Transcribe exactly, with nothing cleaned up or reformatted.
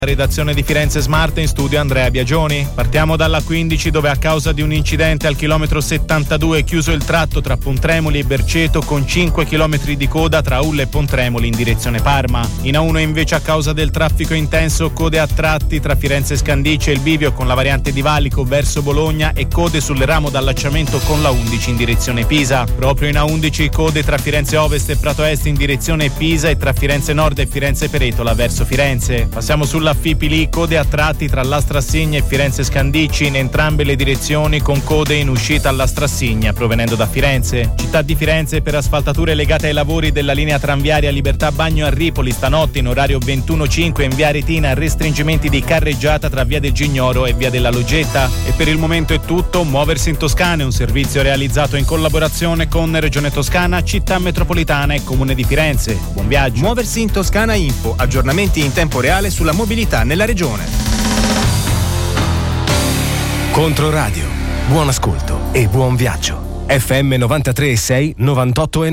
Redazione di Firenze Smart, in studio Andrea Biagioni. Partiamo dalla quindici, dove a causa di un incidente al chilometro settantadue è chiuso il tratto tra Pontremoli e Berceto, con cinque chilometri di coda tra Ulla e Pontremoli in direzione Parma. In A uno invece, a causa del traffico intenso, code a tratti tra Firenze Scandicci e il bivio con la variante di Valico verso Bologna e code sul ramo d'allacciamento con la undici in direzione Pisa. Proprio in A undici code tra Firenze Ovest e Prato Est in direzione Pisa e tra Firenze Nord e Firenze Peretola verso Firenze. Passiamo sulla Fipili, code a tratti tra l'Astrassigna e Firenze Scandicci in entrambe le direzioni, con code in uscita all'Astrassigna provenendo da Firenze. Città di Firenze per asfaltature legate ai lavori della linea tranviaria Libertà Bagno a Ripoli, stanotte in orario ventuno cinque in via Retina, restringimenti di carreggiata tra via del Gignoro e via della Logetta. E per il momento è tutto. Muoversi in Toscana è un servizio realizzato in collaborazione con Regione Toscana, Città Metropolitana e Comune di Firenze. Buon viaggio. Muoversi in Toscana Info, aggiornamenti in tempo reale sulla mobilità nella regione. Controradio, buon ascolto e buon viaggio. F M novantatré e sei, novantotto e